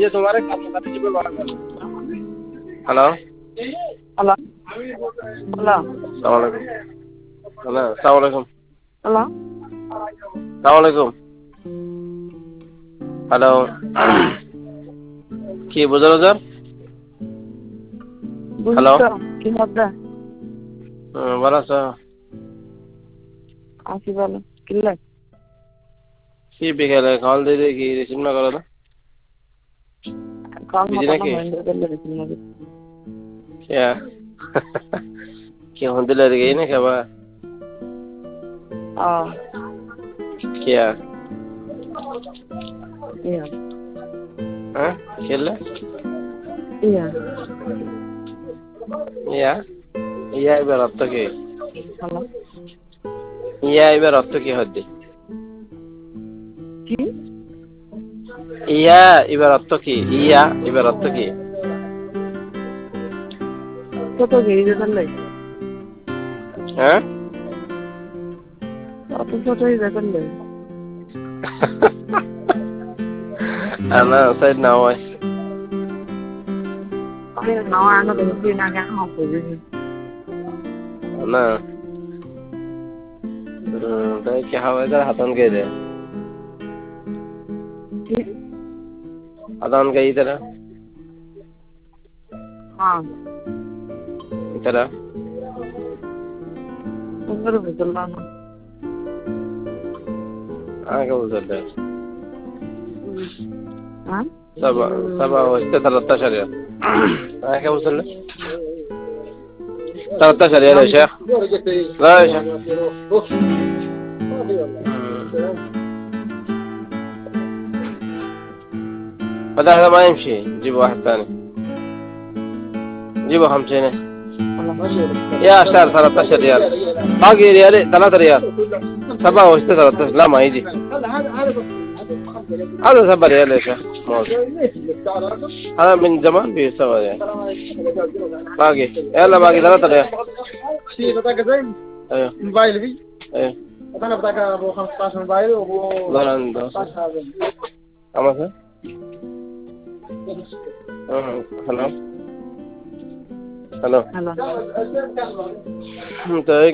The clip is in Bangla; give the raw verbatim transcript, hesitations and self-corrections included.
যে তোমার কাছে কাছে যাবে বলা হ্যালো হ্যালো হ্যালো আসসালামু আলাইকুম হ্যালো আসসালামু আলাইকুম হ্যালো আসসালামু আলাইকুম হ্যালো কি বুঝার হাজার হ্যালো বুঝছো কি হবে ভালো আছো আসি বলো কিল্লে কি বিকেলে কল দিয়ে দিয়ে কি রিসিভ না করো না কল বিজি মতো না নাকি হইন্ডো দিলে দিছি না क्या क्यों दिल लग गई ना क्या बात ও क्या ইয়া हाँ खेल ইয়া या या इबार अर्थ की হ্যালো या इबार अर्थ की हद्दी কি ইয়া इबार अर्थ की ইয়া इबार अर्थ की কত গেড়ে দিলে হ্যাঁ কত ছোটই দিলে ana said now I আমি নাও আনো দেখি না কেন হবে ना तो क्या हवा इधर हतन के दे কি हतन के इधर হ্যাঁ इधर উঙ্গর বুঝলা না आगे बोल सकते হ্যাঁ सब सब वस्ते थलत्ता शरीर आगे बोल सकते थलत्ता शरीर है शेख لا يا شيخ هذا هذا ما يمشي جيب واحد ثاني جيبه خمسين يا اشتغل ثلاثة عشر ريال باقي ريال ثلاثة ريال سبعة وستة ثلاثة لا ما يجي هذا سبعة ريال يا شيخ هذا من زمان بيسوى يعني باقي يلا باقي ثلاثة ريال ايوه موبايل بي ايوه انا بتاعك ابو خمستاشر موبايل وابو لا عنده خمسة هلا هلا হ্যালো طيب